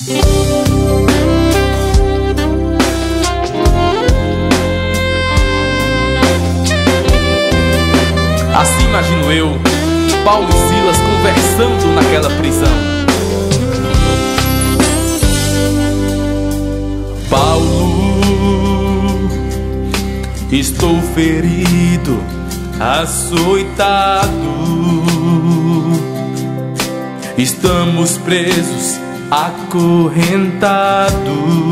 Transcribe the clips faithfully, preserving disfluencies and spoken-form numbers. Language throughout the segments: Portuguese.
Assim imagino eu, Paulo e Silas conversando naquela prisão. Paulo, estou ferido, açoitado, estamos presos, acorrentados.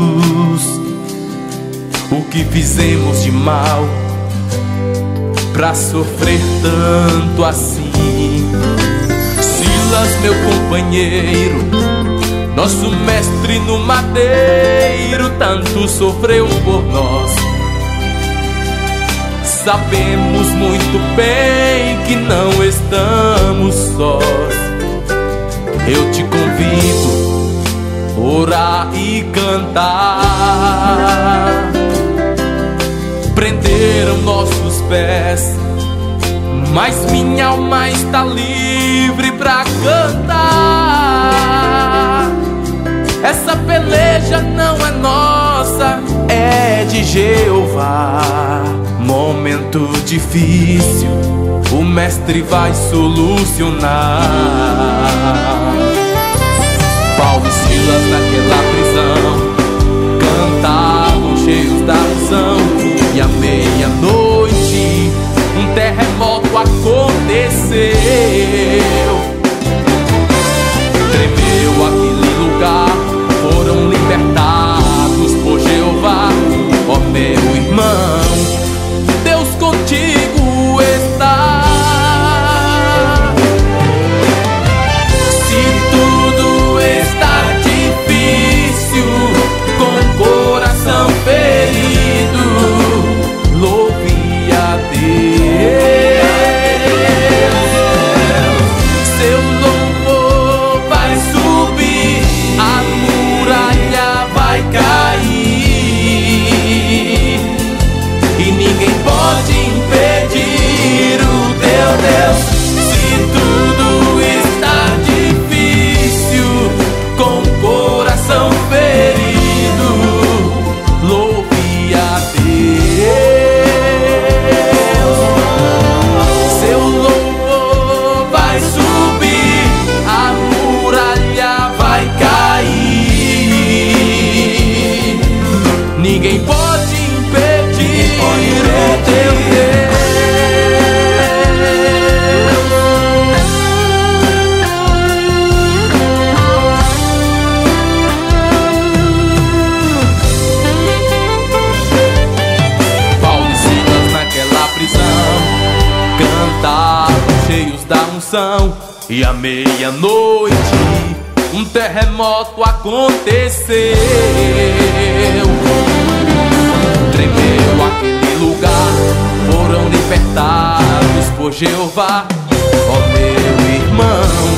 O que fizemos de mal pra sofrer tanto assim? Silas, meu companheiro, nosso mestre no madeiro, tanto sofreu por nós. Sabemos muito bem que não estamos sós. Eu te convido a orar e cantar. Prenderam nossos pés, mas minha alma está livre pra cantar. Essa peleja não é nossa, é de Jeová. Momento difícil, o mestre vai solucionar. Paulo e Silas naquela prisão cantavam cheios da unção. E à meia-noite um terremoto aconteceu. Tremeu aquele lugar, foram libertados por Jeová. Ó meu irmão, Deus contigo está. Se tudo está difícil, com o coração ferido, louve a Deus. Seu louvor vai subir, a muralha vai cair, e ninguém pode impedir o teu Deus. Se tudo está difícil, com o coração ferido, louve a Deus. Seu louvor vai subir, a muralha vai cair, ninguém pode impedir o teu Deus. Paulo e Silas naquela prisão cantaram cheios da unção. E à meia-noite um terremoto aconteceu. Tremeu aquele lugar, foram libertados por Jeová. Ó meu irmão,